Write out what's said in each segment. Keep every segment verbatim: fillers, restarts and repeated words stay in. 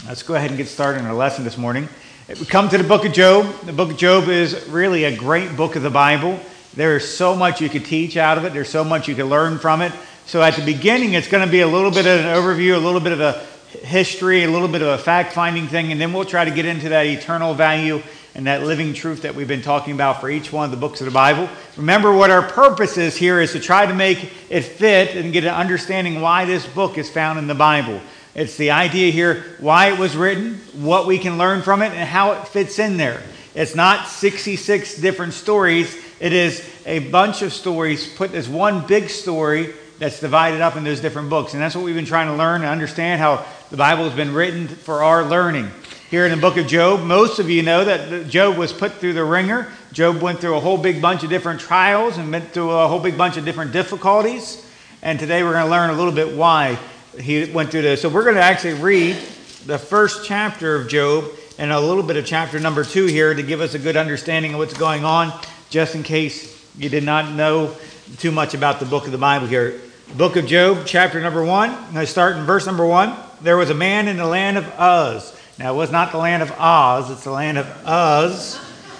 Let's go ahead and get started on our lesson this morning. We come to the book of Job. The book of Job is really a great book of the Bible. There's so much you could teach out of it. There's so much you can learn from it. So at the beginning, it's going to be a little bit of an overview, a little bit of a history, a little bit of a fact-finding thing, and then we'll try to get into that eternal value and that living truth that we've been talking about for each one of the books of the Bible. Remember, what our purpose is here is to try to make it fit and get an understanding why this book is found in the Bible. It's the idea here, why it was written, what we can learn from it, and how it fits in there. It's not sixty-six different stories. It is a bunch of stories put as one big story that's divided up in those different books. And that's what we've been trying to learn and understand, how the Bible has been written for our learning. Here in the book of Job, most of you know that Job was put through the ringer. Job went through a whole big bunch of different trials and went through a whole big bunch of different difficulties. And today we're going to learn a little bit why he went through this. So we're going to actually read the first chapter of Job and a little bit of chapter number two here to give us a good understanding of what's going on, just in case you did not know too much about the book of the Bible here. The book of Job, chapter number one. I'm going to start in verse number one. There was a man in the land of Uz. Now, it was not the land of Oz, it's the land of Uz,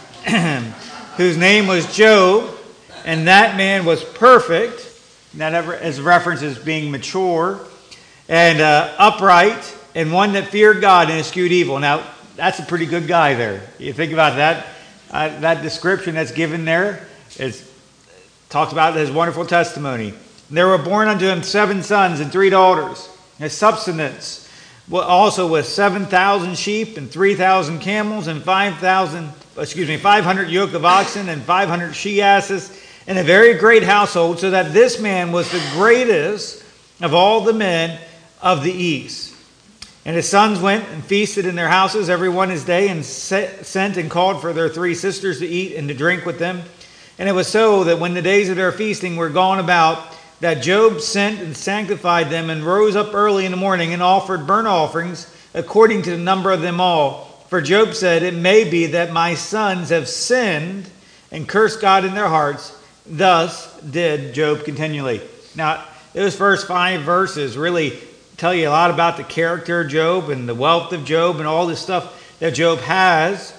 whose name was Job, and that man was perfect. That is reference as being mature and uh, upright, and one that feared God and eschewed evil. Now, that's a pretty good guy there. You think about that, uh, that description that's given there. It talks about his wonderful testimony. There were born unto him seven sons and three daughters. His substance also was seven thousand sheep and three thousand camels and five thousand, excuse me, five hundred yoke of oxen and five hundred she-asses, and a very great household, so that this man was the greatest of all the men of the east. And his sons went and feasted in their houses, every one his day, and sent and called for their three sisters to eat and to drink with them. And it was so that when the days of their feasting were gone about, that Job sent and sanctified them, and rose up early in the morning and offered burnt offerings according to the number of them all. For Job said, it may be that my sons have sinned and cursed God in their hearts. Thus did Job continually. Now, those first five verses really tell you a lot about the character of Job and the wealth of Job and all this stuff that Job has.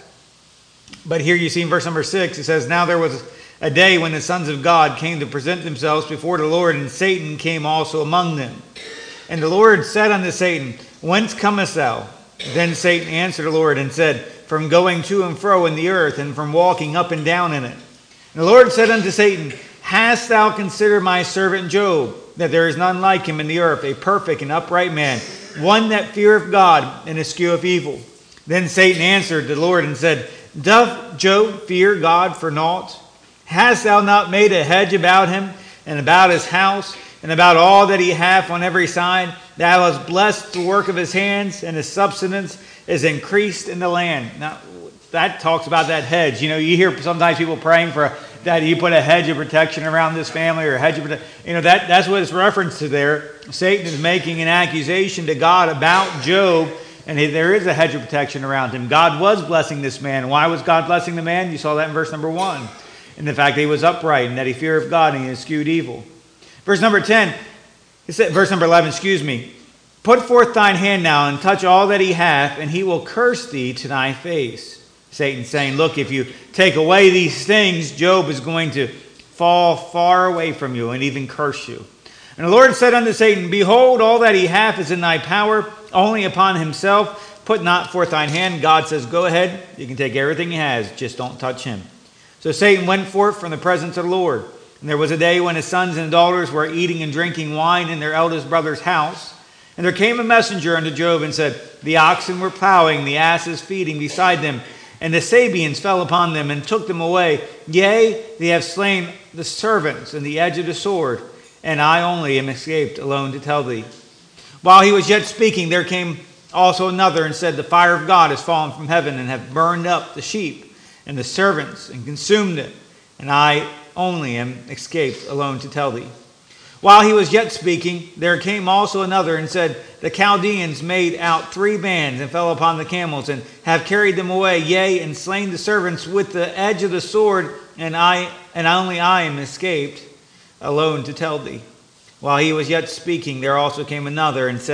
But here you see in verse number six, it says, now there was a day when the sons of God came to present themselves before the Lord, and Satan came also among them. And the Lord said unto Satan, whence comest thou? Then Satan answered the Lord and said, from going to and fro in the earth, and from walking up and down in it. And the Lord said unto Satan, hast thou considered my servant Job, that there is none like him in the earth, a perfect and upright man, one that feareth God and escheweth evil? Then Satan answered the Lord and said, doth Job fear God for naught? Hast thou not made a hedge about him, and about his house, and about all that he hath on every side? Thou hast blessed the work of his hands, and his substance is increased in the land. Now, that talks about that hedge. You know, you hear sometimes people praying for that you put a hedge of protection around this family, or a hedge of protection. You know, that, that's what it's referenced to there. Satan is making an accusation to God about Job, and he, there is a hedge of protection around him. God was blessing this man. Why was God blessing the man? You saw that in verse number one. And the fact that he was upright, and that he feared God, and he eschewed evil. Verse number ten, it said, verse number eleven, excuse me. Put forth thine hand now, and touch all that he hath, and he will curse thee to thy face. Satan saying, look, if you take away these things, Job is going to fall far away from you, and even curse you. And the Lord said unto Satan, behold, all that he hath is in thy power, only upon himself put not forth thine hand. God says, go ahead, you can take everything he has, just don't touch him. So Satan went forth from the presence of the Lord. And there was a day when his sons and daughters were eating and drinking wine in their eldest brother's house. And there came a messenger unto Job and said, the oxen were plowing, the asses feeding beside them, and the Sabeans fell upon them and took them away. Yea, they have slain the servants in the edge of the sword, and I only am escaped alone to tell thee. While he was yet speaking, there came also another and said, the fire of God is fallen from heaven, and have burned up the sheep and the servants, and consumed it, and I only am escaped alone to tell thee. While he was yet speaking, there came also another and said, the Chaldeans made out three bands, and fell upon the camels, and have carried them away, yea, and slain the servants with the edge of the sword, and I and only I am escaped alone to tell thee. While he was yet speaking, there also came another and said,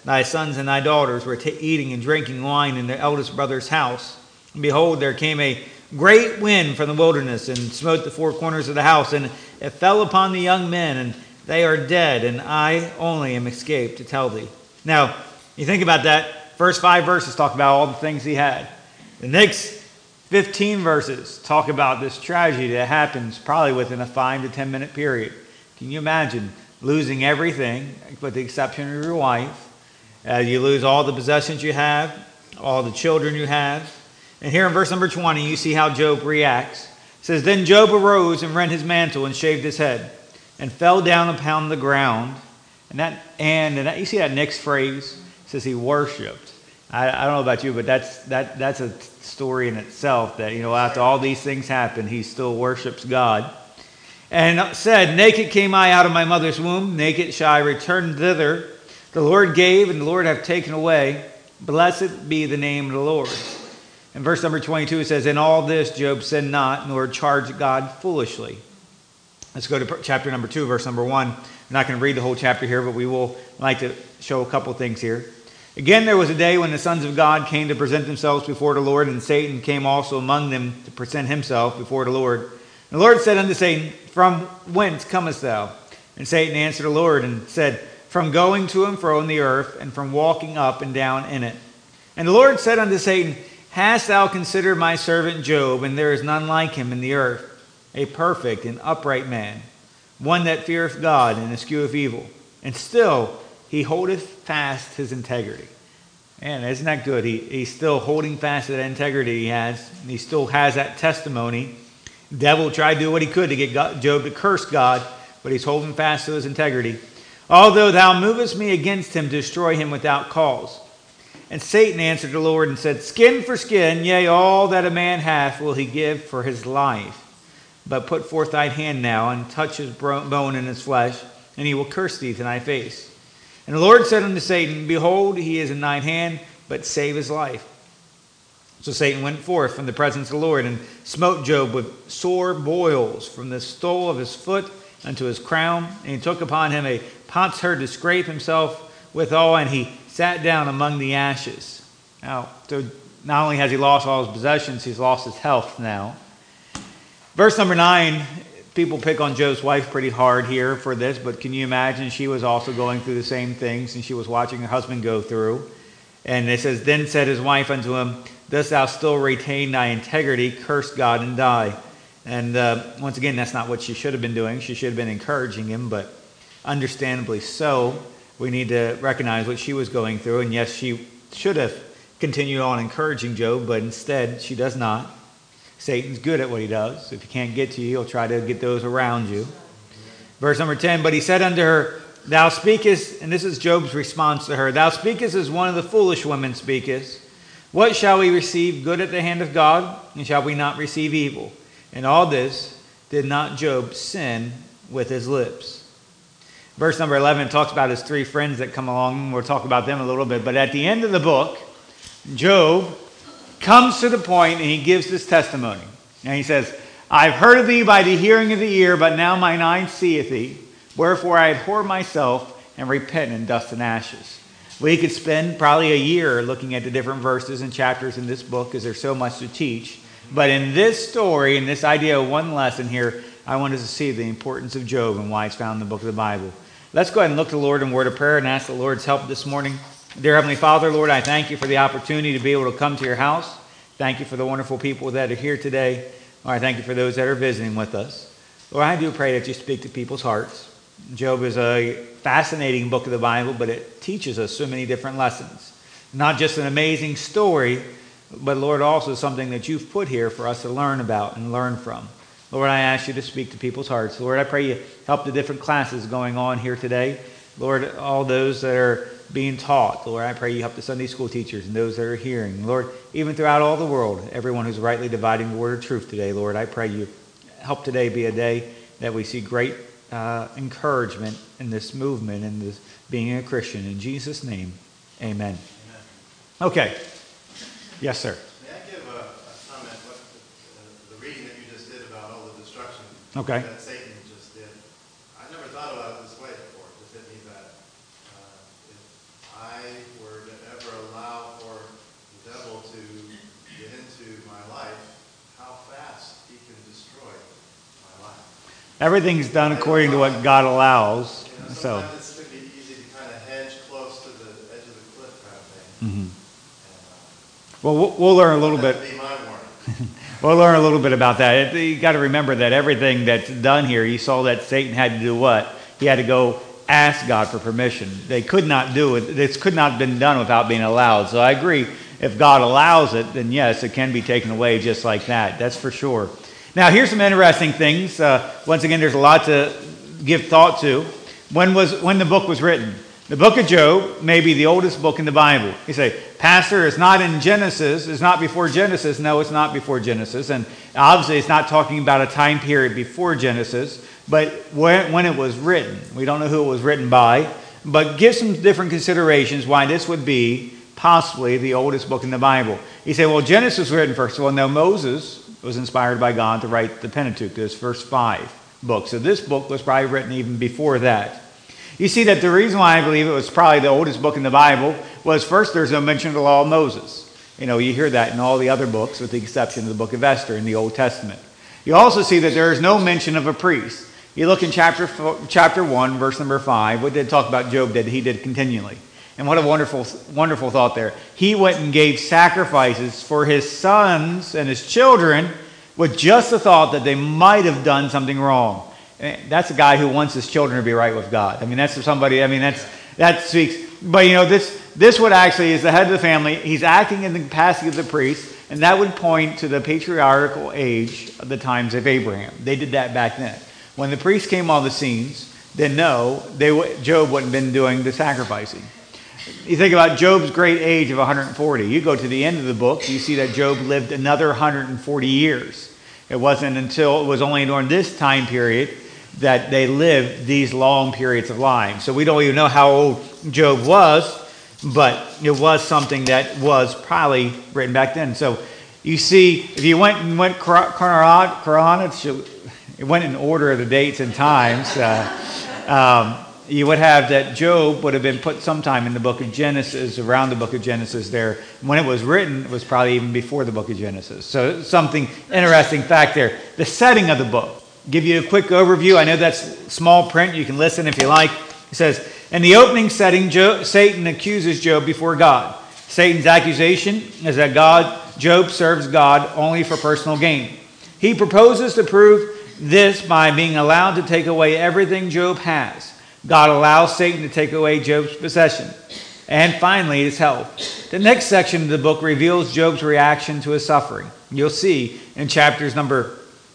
thy sons and thy daughters were t- eating and drinking wine in their eldest brother's house. And behold, there came a great wind from the wilderness and smote the four corners of the house, and it fell upon the young men, and they are dead, and I only am escaped to tell thee. Now, you think about that. First five verses talk about all the things he had. The next fifteen verses talk about this tragedy that happens probably within a five to ten minute period. Can you imagine losing everything with the exception of your wife? Uh, you lose all the possessions you have, all the children you have. And here in verse number twenty, you see how Job reacts. It says, Then Job arose and rent his mantle and shaved his head and fell down upon the ground. And that, and, and that, you see that next phrase? It says he worshipped. I, I don't know about you, but that's that that's a story in itself that, you know, after all these things happen, he still worships God. And said, Naked came I out of my mother's womb, naked shall I return thither. The Lord gave, and the Lord hath taken away. Blessed be the name of the Lord. In verse number twenty-two, it says, In all this Job sinned not, nor charged God foolishly. Let's go to chapter number two, verse number one. I'm not going to read the whole chapter here, but we will like to show a couple things here. Again, there was a day when the sons of God came to present themselves before the Lord, and Satan came also among them to present himself before the Lord. And the Lord said unto Satan, From whence comest thou? And Satan answered the Lord and said, From going to and fro in the earth, and from walking up and down in it. And the Lord said unto Satan, Hast thou considered my servant Job, and there is none like him in the earth, a perfect and upright man, one that feareth God and escheweth evil, and still he holdeth fast his integrity. Man, isn't that good? He, he's still holding fast to that integrity he has. He still has that testimony. The devil tried to do what he could to get God, Job to curse God, but he's holding fast to his integrity. Although thou movest me against him to destroy him without cause. And Satan answered the Lord and said, Skin for skin, yea, all that a man hath will he give for his life. But put forth thine hand now, and touch his bone and his flesh, and he will curse thee to thy face. And the Lord said unto Satan, Behold, he is in thine hand, but save his life. So Satan went forth from the presence of the Lord, and smote Job with sore boils from the sole of his foot unto his crown. And he took upon him a potsherd to scrape himself withal, and he sat down among the ashes. Now, so not only has he lost all his possessions, he's lost his health now. Verse number nine, people pick on Job's wife pretty hard here for this, but can you imagine she was also going through the same things, and she was watching her husband go through. And it says, Then said his wife unto him, Dost thou still retain thy integrity? Curse God and die. And uh, once again, that's not what she should have been doing. She should have been encouraging him, but understandably so. We need to recognize what she was going through. And yes, she should have continued on encouraging Job, but instead she does not. Satan's good at what he does. If he can't get to you, he'll try to get those around you. Verse number ten, But he said unto her, Thou speakest, and this is Job's response to her, Thou speakest as one of the foolish women speakest. What shall we receive good at the hand of God, and shall we not receive evil? In all this did not Job sin with his lips. Verse number eleven talks about his three friends that come along. We'll talk about them a little bit. But at the end of the book, Job comes to the point and he gives this testimony. And he says, I've heard of thee by the hearing of the ear, but now mine eye seeth thee. Wherefore I abhor myself and repent in dust and ashes. We could spend probably a year looking at the different verses and chapters in this book because there's so much to teach. But in this story, in this idea of one lesson here, I want us to see the importance of Job and why it's found in the book of the Bible. Let's go ahead and look to the Lord in word of prayer and ask the Lord's help this morning. Dear Heavenly Father, Lord, I thank you for the opportunity to be able to come to your house. Thank you for the wonderful people that are here today. Lord, I thank you for those that are visiting with us. Lord, I do pray that you speak to people's hearts. Job is a fascinating book of the Bible, but it teaches us so many different lessons. Not just an amazing story, but Lord, also something that you've put here for us to learn about and learn from. Lord, I ask you to speak to people's hearts. Lord, I pray you help the different classes going on here today. Lord, all those that are being taught. Lord, I pray you help the Sunday school teachers and those that are hearing. Lord, even throughout all the world, everyone who's rightly dividing the word of truth today, Lord, I pray you help today be a day that we see great uh, encouragement in this movement and this being a Christian. In Jesus' name, amen. Amen. Okay. Yes, sir. May I give a, a comment what the, the reading that you just did about all the destruction okay. that Satan just did? I never thought about it this way before. Does it mean that uh, if I Everything's done according to what God allows. You know, So, sometimes it's could be easy to kind of hedge close to the edge of the cliff kind of thing. mhm. And, well, we'll we'll learn a uh, little bit. that'd be my warning. We'll learn a little bit about that. You got to remember that everything that's done here, you saw that Satan had to do what? He had to go ask God for permission. They could not do it. This could not have been done without being allowed. So I agree. If God allows it, then yes, it can be taken away just like that. That's for sure. Now, here's some interesting things. Uh, once again, there's a lot to give thought to. When was when the book was written? The book of Job may be the oldest book in the Bible. You say, Pastor, it's not in Genesis. It's not before Genesis. No, it's not before Genesis. And obviously, it's not talking about a time period before Genesis, but when, when it was written. We don't know who it was written by, but give some different considerations why this would be possibly the oldest book in the Bible. You say, well, Genesis was written first. Well, no, Moses was inspired by God to write the Pentateuch, those first five books. So this book was probably written even before that. You see that the reason why I believe it was probably the oldest book in the Bible was, first, there's no mention of the law of Moses. You know, you hear that in all the other books with the exception of the book of Esther in the Old Testament. You also see that there is no mention of a priest. You look in chapter four, chapter one, verse number five, what did it talk about Job did? He did continually. And what a wonderful, wonderful thought there. He went and gave sacrifices for his sons and his children with just the thought that they might have done something wrong. That's a guy who wants his children to be right with God. I mean, that's somebody, I mean, that's that speaks. But, you know, this this would actually is the head of the family. He's acting in the capacity of the priest, and that would point to the patriarchal age of the times of Abraham. They did that back then. When the priest came on the scenes, then no, they Job wouldn't have been doing the sacrificing. You think about Job's great age of one hundred forty. You go to the end of the book, you see that Job lived another one hundred forty years. It wasn't until, it was only during this time period that they lived these long periods of life. So we don't even know how old Job was, but it was something that was probably written back then. So you see, if you went and went chronologically, it went in order of the dates and times, uh, um, you would have that Job would have been put sometime in the book of Genesis, around the book of Genesis there. When it was written, it was probably even before the book of Genesis. So something interesting fact there. The setting of the book. Give you a quick overview. I know that's small print. You can listen if you like. It says, in the opening setting, Job, Satan accuses Job before God. Satan's accusation is that God, Job serves God only for personal gain. He proposes to prove this by being allowed to take away everything Job has. God allows Satan to take away Job's possession. And finally, his health. The next section of the book reveals Job's reaction to his suffering. You'll see in chapters number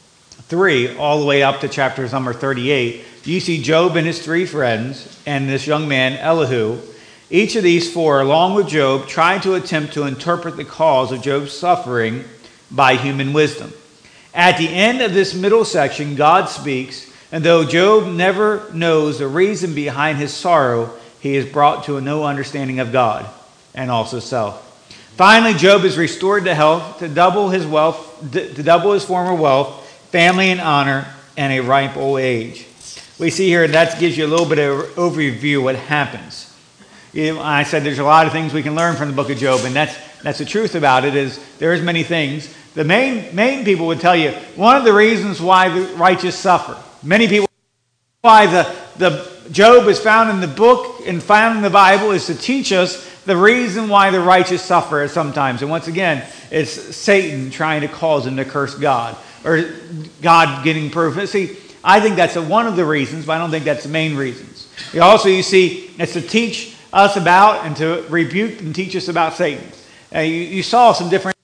three, all the way up to chapters number thirty-eight, you see Job and his three friends and this young man, Elihu. Each of these four, along with Job, try to attempt to interpret the cause of Job's suffering by human wisdom. At the end of this middle section, God speaks, and though Job never knows the reason behind his sorrow, he is brought to a no understanding of God and also self. Finally, Job is restored to health, to double his wealth, to double his former wealth, family and honor, and a ripe old age. We see here that gives you a little bit of overview of what happens. I said there's a lot of things we can learn from the book of Job, and that's that's the truth about it. Is there's many things. The main main people would tell you one of the reasons why the righteous suffer. Many people why the the Job is found in the book and found in the Bible is to teach us the reason why the righteous suffer sometimes. And once again, it's Satan trying to cause them to curse God, or God getting proof. See, I think that's a, one of the reasons, but I don't think that's the main reasons. You also, you see, it's to teach us about and to rebuke and teach us about Satan. Uh, you, you saw some different,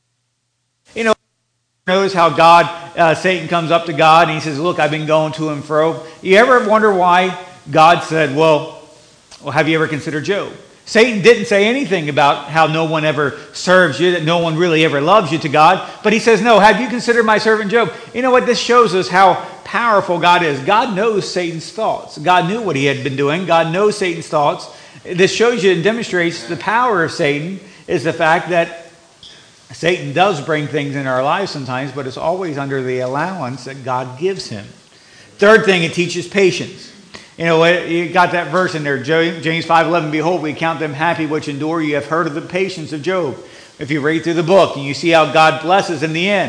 you know, knows how God, uh, Satan comes up to God and he says, look, I've been going to and fro. You ever wonder why God said, well, well, have you ever considered Job? Satan didn't say anything about how no one ever serves you, that no one really ever loves you to God. But he says, no, have you considered my servant Job? You know what? This shows us how powerful God is. God knows Satan's thoughts. God knew what he had been doing. God knows Satan's thoughts. This shows you and demonstrates the power of Satan is the fact that Satan does bring things in our lives sometimes, but it's always under the allowance that God gives him. Third thing, it teaches patience. You know, you got that verse in there, James five eleven, behold, we count them happy which endure. You have heard of the patience of Job. If you read through the book and you see how God blesses in the end,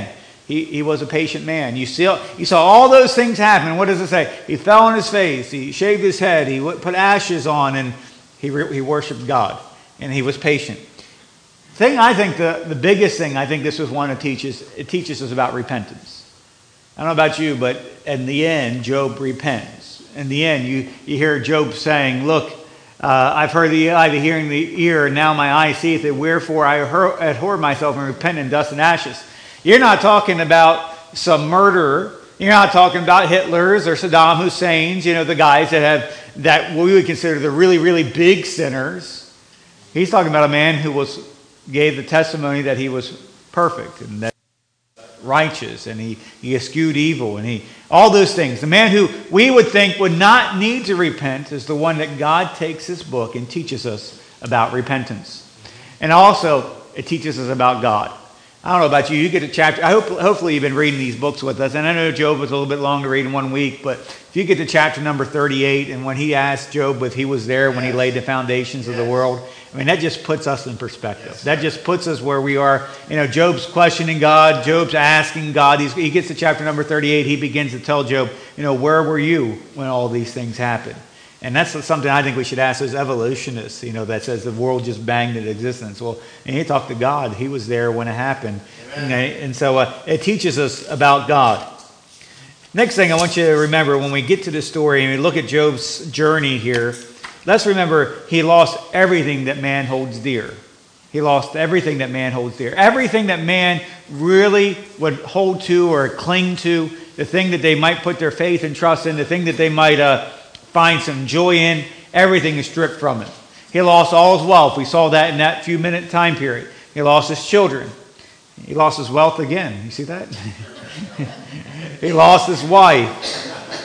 he, he was a patient man. You see, you saw all those things happen. What does it say? He fell on his face. He shaved his head. He put ashes on, and he, he worshiped God. And he was patient. Thing I think the, the biggest thing I think this was one that teaches, it teaches us about repentance. I don't know about you, but in the end, Job repents. In the end, you, you hear Job saying, look, uh, I've heard the eye, the hearing, the ear, and now my eye seeth it. Wherefore I abhor myself and repent in dust and ashes. You're not talking about some murderer. You're not talking about Hitlers or Saddam Hussein's, you know, the guys that have that we would consider the really, really big sinners. He's talking about a man who was gave the testimony that he was perfect and that righteous, and he, he eschewed evil, and he all those things. The man who we would think would not need to repent is the one that God takes this book and teaches us about repentance. And also, it teaches us about God. I don't know about you. You get to chapter. I hope, hopefully, you've been reading these books with us. And I know Job was a little bit long to read in one week, but if you get to chapter number thirty-eight, and when he asked Job if he was there when he laid the foundations of the world, I mean, that just puts us in perspective. That just puts us where we are. You know, Job's questioning God. Job's asking God. He's, he gets to chapter number thirty-eight. He begins to tell Job, you know, where were you when all these things happened? And that's something I think we should ask as evolutionists, you know, that says the world just banged into existence. Well, and he talked to God. He was there when it happened. Okay? And so uh, it teaches us about God. Next thing I want you to remember when we get to this story and we look at Job's journey here, let's remember he lost everything that man holds dear. He lost everything that man holds dear. Everything that man really would hold to or cling to, the thing that they might put their faith and trust in, the thing that they might uh, find some joy in, everything is stripped from him. He lost all his wealth. We saw that in that few minute time period. He lost his children. He lost his wealth again. You see that? He lost his wife.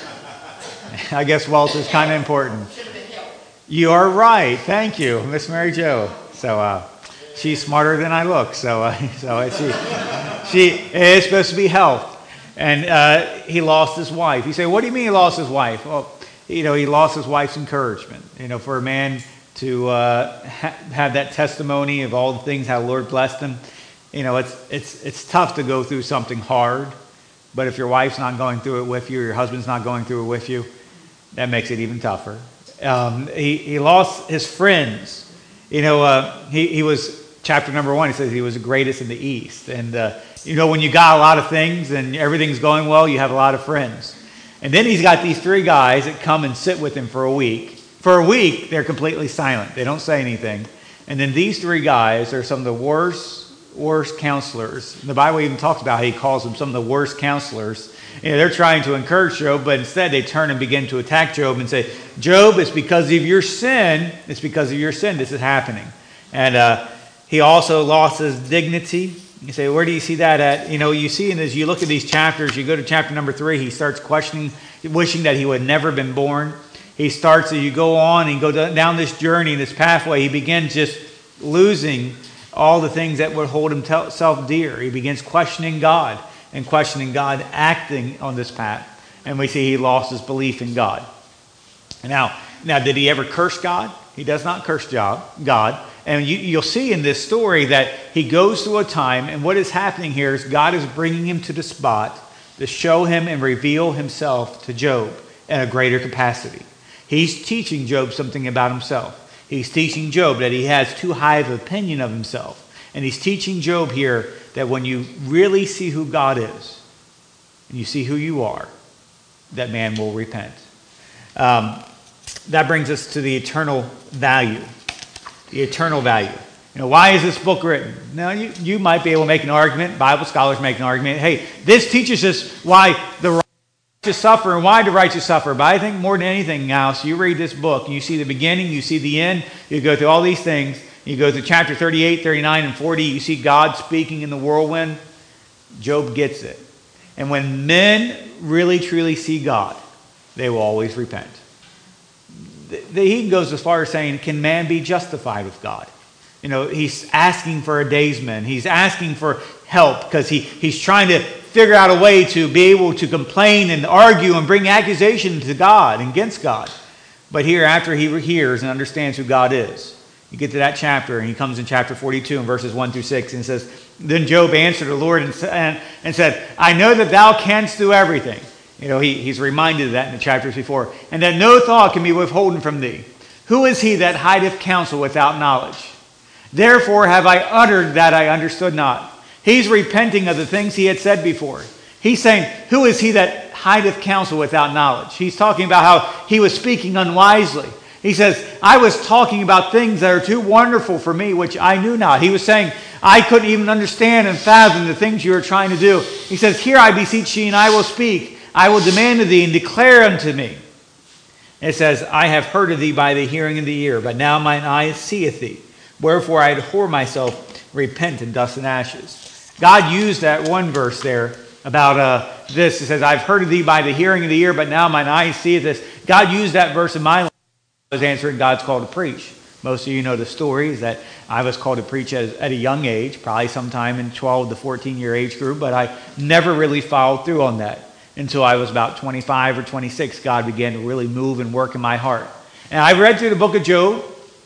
I guess wealth is kind of important. You are right. Thank you, Miss Mary Jo. So uh, she's smarter than I look. So uh, so she she is supposed to be health. And uh, he lost his wife. You say, what do you mean he lost his wife? Well, you know, he lost his wife's encouragement. You know, for a man to uh, ha- have that testimony of all the things how the Lord blessed him. You know, it's it's it's tough to go through something hard, but if your wife's not going through it with you, or your husband's not going through it with you, that makes it even tougher. Um, he he lost his friends. You know, uh, he he was chapter number one. He says he was the greatest in the East, and uh, you know, when you got a lot of things and everything's going well, you have a lot of friends. And then he's got these three guys that come and sit with him for a week. For a week, they're completely silent. They don't say anything. And then these three guys are some of the worst, worst counselors. The Bible even talks about how he calls them some of the worst counselors. You know, they're trying to encourage Job, but instead they turn and begin to attack Job and say, Job, it's because of your sin. It's because of your sin this is happening. And uh, he also lost his dignity. You say, where do you see that at? You know, you see in as you look at these chapters, you go to chapter number three, he starts questioning, wishing that he would have never been born. He starts, as you go on and go down this journey, this pathway, he begins just losing all the things that would hold himself dear. He begins questioning God and questioning God acting on this path. And we see he lost his belief in God. Now, now did he ever curse God? He does not curse God. And you, you'll see in this story that he goes through a time, and what is happening here is God is bringing him to the spot to show him and reveal himself to Job in a greater capacity. He's teaching Job something about himself. He's teaching Job that he has too high of an opinion of himself. And he's teaching Job here that when you really see who God is, and you see who you are, that man will repent. Um, that brings us to the eternal value. The eternal value. You know, why is this book written? Now, you, you might be able to make an argument. Bible scholars make an argument. Hey, this teaches us why the righteous suffer and why the righteous suffer. But I think more than anything else, you read this book, you see the beginning, you see the end, you go through all these things, you go through chapter thirty-eight, thirty-nine, and forty, you see God speaking in the whirlwind. Job gets it. And when men really, truly see God, they will always repent. He goes as far as saying, can man be justified with God? You know, he's asking for a daysman. He's asking for help because he, he's trying to figure out a way to be able to complain and argue and bring accusation to God and against God. But here, after he hears and understands who God is, You get to that chapter, and he comes in chapter forty-two in verses one through six, and it says, then Job answered the Lord and, and, and said, I know that thou canst do everything. You know, he, he's reminded of that in the chapters before. And that no thought can be withholden from thee. Who is he that hideth counsel without knowledge? Therefore have I uttered that I understood not. He's repenting of the things he had said before. He's saying, who is he that hideth counsel without knowledge? He's talking about how he was speaking unwisely. He says, I was talking about things that are too wonderful for me, which I knew not. He was saying, I couldn't even understand and fathom the things you were trying to do. He says, here I beseech thee, and I will speak. I will demand of thee, and declare unto me. It says, I have heard of thee by the hearing of the ear, but now mine eye seeth thee. Wherefore I abhor myself, repent in dust and ashes. God used that one verse there about uh, this. It says, I've heard of thee by the hearing of the ear, but now mine eye seeth this. God used that verse in my life. I was answering God's call to preach. Most of you know the story is that I was called to preach at, at a young age, probably sometime in twelve to fourteen year age group, but I never really followed through on that until I was about twenty-five or twenty-six. God began to really move and work in my heart. And I read through the book of Job.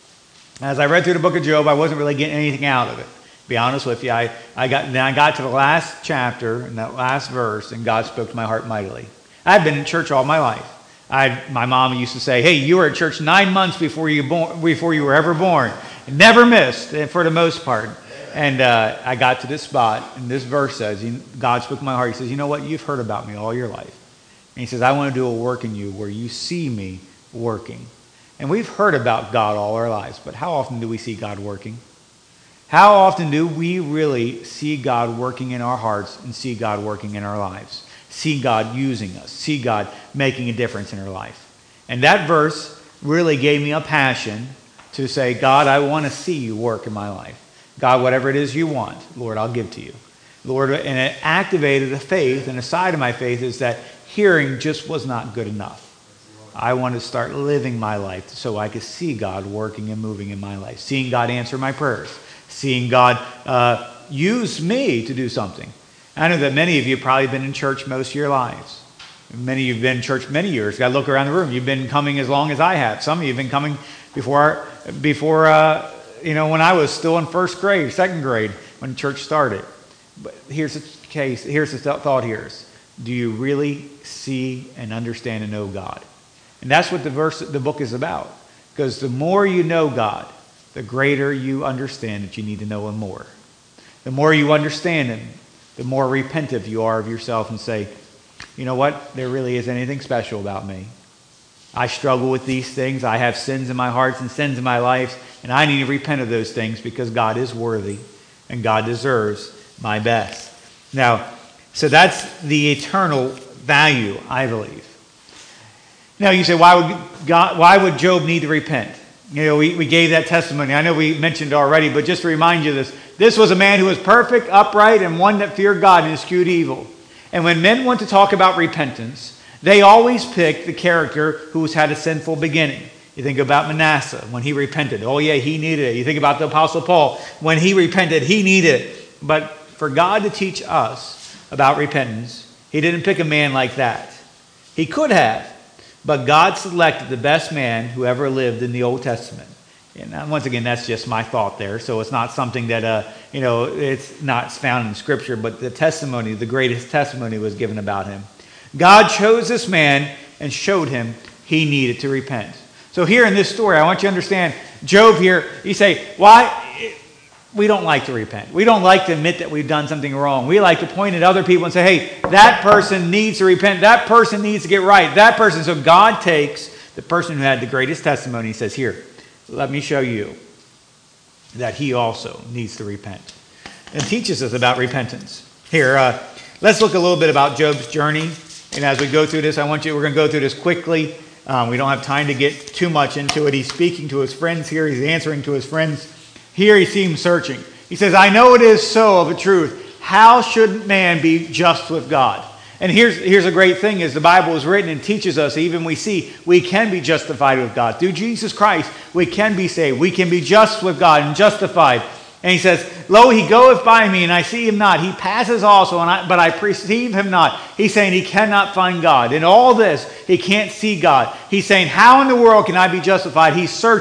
As I read through the book of Job, I wasn't really getting anything out of it. To be honest with you, I, I got then I got to the last chapter and that last verse, and God spoke to my heart mightily. I've been in church all my life. I, my mom used to say, hey, you were at church nine months before you, born, before you were ever born. Never missed, for the most part. And uh, I got to this spot, and this verse says, God spoke to my heart. He says, you know what? You've heard about me all your life. And he says, I want to do a work in you where you see me working. And we've heard about God all our lives, but how often do we see God working? How often do we really see God working in our hearts and see God working in our lives? See God using us, see God making a difference in our life. And that verse really gave me a passion to say, God, I want to see you work in my life. God, whatever it is you want, Lord, I'll give to you. Lord, and it activated a faith, and a side of my faith is that hearing just was not good enough. I want to start living my life so I could see God working and moving in my life, seeing God answer my prayers, seeing God uh, use me to do something. I know that many of you have probably been in church most of your lives. Many of you have been in church many years. You got to look around the room. You've been coming as long as I have. Some of you have been coming before, before uh, you know, when I was still in first grade, second grade, when church started. But here's the case. Here's the thought here is, do you really see and understand and know God? And that's what the verse, the book is about. Because the more you know God, the greater you understand that you need to know Him more. The more you understand Him, the more repentive you are of yourself and say, you know what? There really isn't anything special about me. I struggle with these things. I have sins in my heart and sins in my life, and I need to repent of those things because God is worthy and God deserves my best. Now, so that's the eternal value, I believe. Now you say, why would God, why would Job need to repent? You know, we, we gave that testimony. I know we mentioned it already, but just to remind you of this, this was a man who was perfect, upright, and one that feared God and eschewed evil. And when men want to talk about repentance, they always pick the character who's had a sinful beginning. You think about Manasseh, when he repented. Oh yeah, he needed it. You think about the Apostle Paul, when he repented, he needed it. But for God to teach us about repentance, He didn't pick a man like that. He could have. But God selected the best man who ever lived in the Old Testament. And once again, that's just my thought there. So it's not something that, uh, you know, it's not found in Scripture. But the testimony, the greatest testimony was given about him. God chose this man and showed him he needed to repent. So here in this story, I want you to understand, Job here, you say, why? We don't like to repent. We don't like to admit that we've done something wrong. We like to point at other people and say, hey, that person needs to repent. That person needs to get right. That person. So God takes the person who had the greatest testimony. He says, here, let me show you that he also needs to repent. And teaches us about repentance. Here, uh, let's look a little bit about Job's journey. And as we go through this, I want you, we're going to go through this quickly. Um, we don't have time to get too much into it. He's speaking to his friends here. He's answering to his friends. Here he seems searching. He says, I know it is so of a truth. How should man be just with God? And here's, here's a great thing is the Bible is written and teaches us, even we see, we can be justified with God. Through Jesus Christ, we can be saved. We can be just with God and justified. And he says, lo, he goeth by me, and I see him not. He passes also, and I, but I perceive him not. He's saying he cannot find God. In all this, he can't see God. He's saying, how in the world can I be justified? He's searching.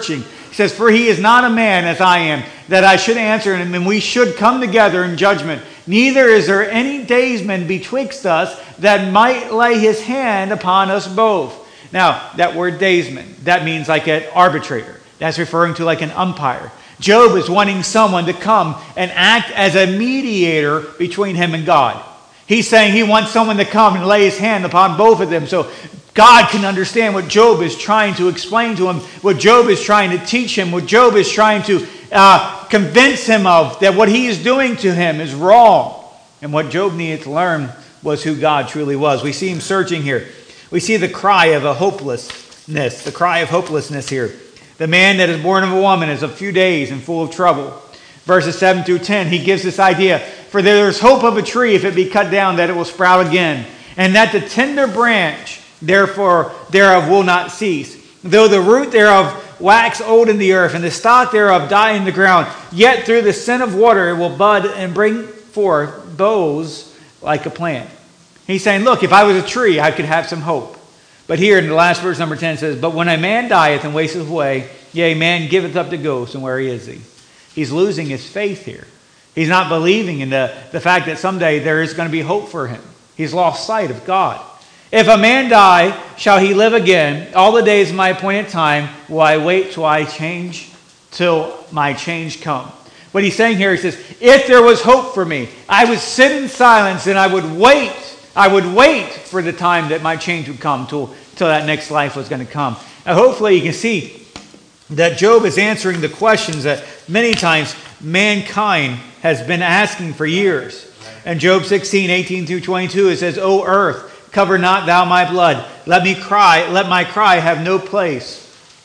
He says, for he is not a man as I am, that I should answer him, and we should come together in judgment. Neither is there any daysman betwixt us that might lay his hand upon us both. Now, that word daysman, that means like an arbitrator. That's referring to like an umpire. Job is wanting someone to come and act as a mediator between him and God. He's saying he wants someone to come and lay his hand upon both of them so God can understand what Job is trying to explain to him, what Job is trying to teach him, what Job is trying to uh, convince him of, that what he is doing to him is wrong. And what Job needed to learn was who God truly was. We see him searching here. We see the cry of a hopelessness, the cry of hopelessness here. The man that is born of a woman is of few days and full of trouble. Verses seven through ten, he gives this idea. For there is hope of a tree, if it be cut down, that it will sprout again. And that the tender branch, therefore, thereof will not cease. Though the root thereof wax old in the earth, and the stock thereof die in the ground, yet through the scent of water it will bud and bring forth boughs like a plant. He's saying, look, if I was a tree, I could have some hope. But here in the last verse, number ten, says, but when a man dieth and wasteth away, yea, man giveth up to ghosts, and where is he? He's losing his faith here. He's not believing in the, the fact that someday there is going to be hope for him. He's lost sight of God. If a man die, shall he live again? All the days of my appointed time will I wait till I change, till my change come. What he's saying here, he says, if there was hope for me, I would sit in silence and I would wait. I would wait for the time that my change would come, till, till that next life was going to come. And hopefully you can see that Job is answering the questions that many times mankind has been asking for years. In Job sixteen, eighteen through twenty-two, it says, O earth, cover not thou my blood. Let me cry, let my cry have no place.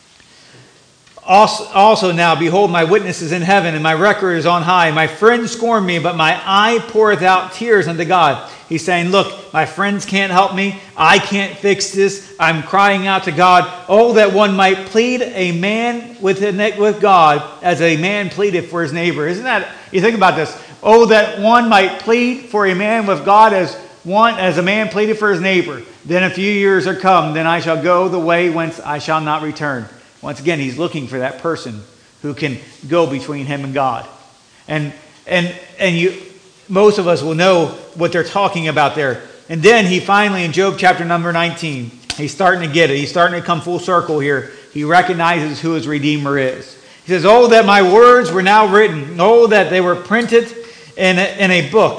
Also, also now, behold, my witness is in heaven, and my record is on high. My friends scorn me, but my eye poureth out tears unto God. He's saying, look, my friends can't help me. I can't fix this. I'm crying out to God. Oh, that one might plead a man with, with God as a man pleaded for his neighbor. Isn't that, you think about this. Oh, that one might plead for a man with God as one, as a man pleaded for his neighbor. Then a few years are come, then I shall go the way whence I shall not return. Once again, he's looking for that person who can go between him and God. And and and you, most of us will know what they're talking about there. And then he finally, in Job chapter number nineteen, he's starting to get it. He's starting to come full circle here. He recognizes who his Redeemer is. He says, oh, that my words were now written. Oh, that they were printed in a, in a book.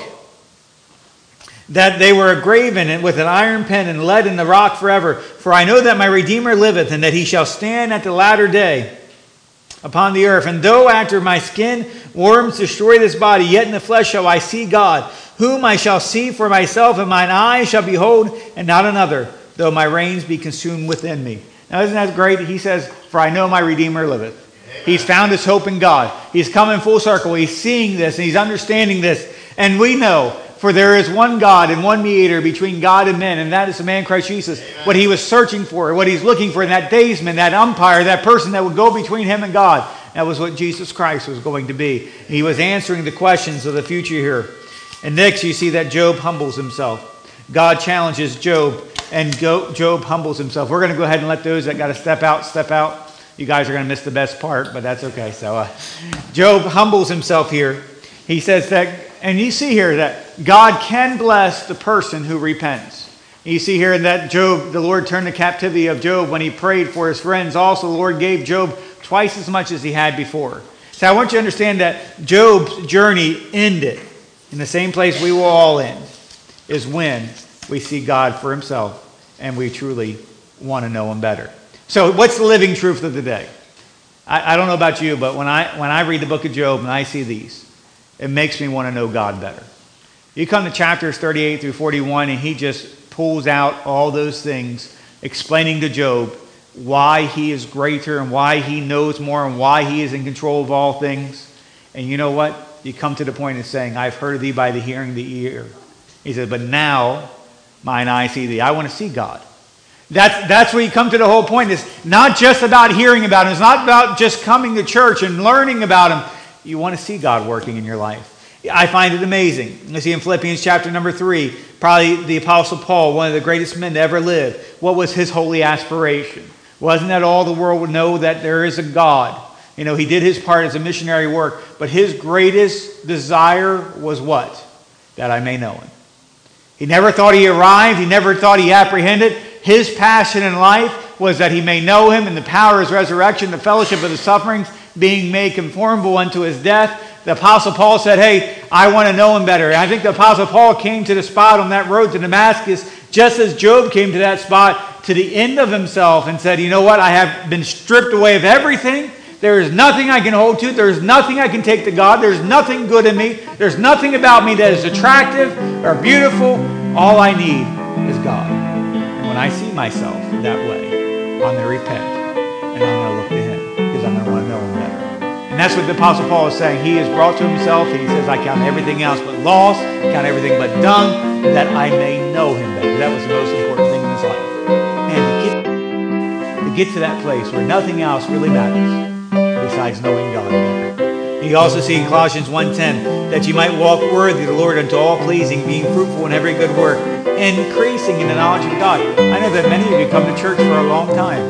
That they were graven with an iron pen and lead in the rock forever. For I know that my Redeemer liveth, and that he shall stand at the latter day upon the earth. And though after my skin worms destroy this body, yet in the flesh shall I see God, whom I shall see for myself, and mine eyes shall behold, and not another, though my reins be consumed within me. Now isn't that great? He says, for I know my Redeemer liveth. He's found his hope in God. He's coming full circle. He's seeing this, and he's understanding this. And we know, for there is one God and one mediator between God and men, and that is the man Christ Jesus. Amen. What he was searching for, what he's looking for, in that daysman, that umpire, that person that would go between him and God. That was what Jesus Christ was going to be. He was answering the questions of the future here. And next you see that Job humbles himself. God challenges Job, and Job humbles himself. We're going to go ahead and let those that got to step out, step out. You guys are going to miss the best part, but that's okay. So uh, Job humbles himself here. He says that, and you see here that God can bless the person who repents. You see here that Job, the Lord turned the captivity of Job when he prayed for his friends. Also, the Lord gave Job twice as much as he had before. So I want you to understand that Job's journey ended in the same place we will all end, is when we see God for himself and we truly want to know him better. So what's the living truth of the day? I, I don't know about you, but when I when I read the book of Job and I see these, it makes me want to know God better. You come to chapters thirty-eight through forty-one, and he just pulls out all those things, explaining to Job why he is greater and why he knows more and why he is in control of all things. And you know what? You come to the point of saying, I've heard of thee by the hearing of the ear. He said, but now mine eye see thee. I want to see God. That's, that's where you come to the whole point. It's not just about hearing about him. It's not about just coming to church and learning about him. You want to see God working in your life. I find it amazing. You see in Philippians chapter number three, probably the Apostle Paul, one of the greatest men to ever live. What was his holy aspiration? Wasn't that all the world would know that there is a God? You know, he did his part as a missionary work, but his greatest desire was what? That I may know him. He never thought he arrived. He never thought he apprehended. His passion in life was that he may know him in the power of his resurrection, the fellowship of the sufferings, being made conformable unto his death. The Apostle Paul said, hey, I want to know him better. And I think the Apostle Paul came to the spot on that road to Damascus just as Job came to that spot to the end of himself and said, you know what? I have been stripped away of everything. There is nothing I can hold to. There is nothing I can take to God. There's nothing good in me. There's nothing about me that is attractive or beautiful. All I need is God. And when I see myself that way, I'm going to repent and I'm going to look to him because I'm going to want to know him better. And that's what the Apostle Paul is saying. He is brought to himself. He says, I count everything else but loss, count everything but dung, that I may know him better. That was the most important thing in his life. And to get, to get to that place where nothing else really matters besides knowing God better. You also see in Colossians one ten that you might walk worthy of the Lord unto all pleasing, being fruitful in every good work, increasing in the knowledge of God. I know that many of you come to church for a long time.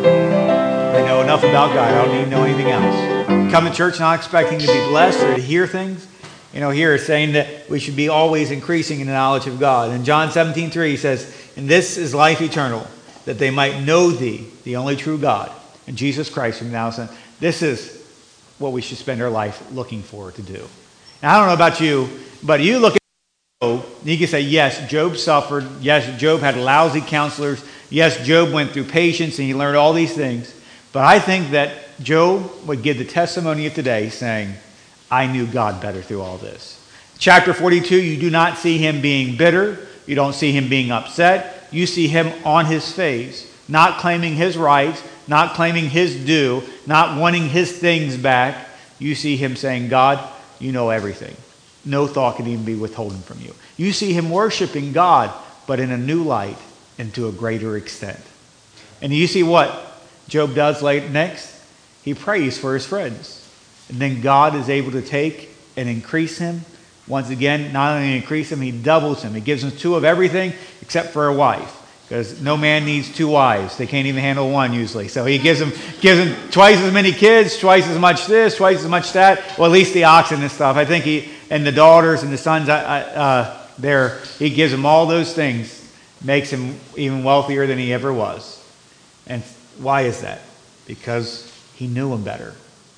I know enough about God. I don't need to know anything else. You come to church not expecting to be blessed or to hear things. You know, here it's saying that we should be always increasing in the knowledge of God. In John seventeen three, he says, and this is life eternal, that they might know thee, the only true God, and Jesus Christ whom thou sent. This is what we should spend our life looking for to do. Now, I don't know about you, but you look at Job, you can say, yes, Job suffered. Yes, Job had lousy counselors. Yes, Job went through patience and he learned all these things. But I think that Job would give the testimony of today saying, I knew God better through all this. Chapter forty-two, you do not see him being bitter. You don't see him being upset. You see him on his face, not claiming his rights, not claiming his due, not wanting his things back. You see him saying, God, you know everything. No thought can even be withholden from you. You see him worshiping God, but in a new light and to a greater extent. And you see what Job does late next? He prays for his friends. And then God is able to take and increase him. Once again, not only increase him, he doubles him. He gives him two of everything except for a wife. Because no man needs two wives. They can't even handle one usually. So he gives them, gives them twice as many kids, twice as much this, twice as much that. Well, at least the oxen and stuff. I think he, and the daughters and the sons uh, there, he gives them all those things. Makes him even wealthier than he ever was. And why is that? Because he knew him better.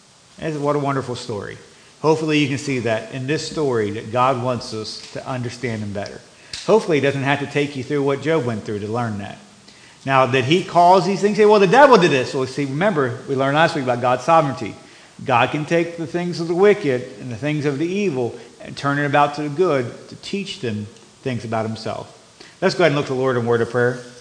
And what a wonderful story. Hopefully you can see that in this story that God wants us to understand him better. Hopefully he doesn't have to take you through what Job went through to learn that. Now, did he cause these things? Say, well, the devil did this. Well, see, remember, we learned last week about God's sovereignty. God can take the things of the wicked and the things of the evil and turn it about to the good to teach them things about himself. Let's go ahead and look to the Lord in word of prayer.